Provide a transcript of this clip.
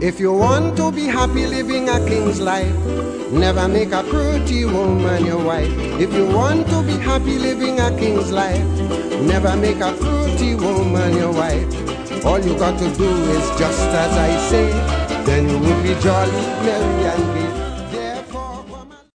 If you want to be happy living a king's life, never make a pretty woman your wife. If you want to be happy living a king's life, never make a pretty woman your wife. All you got to do is just as I say, then you will be jolly, merry and gay.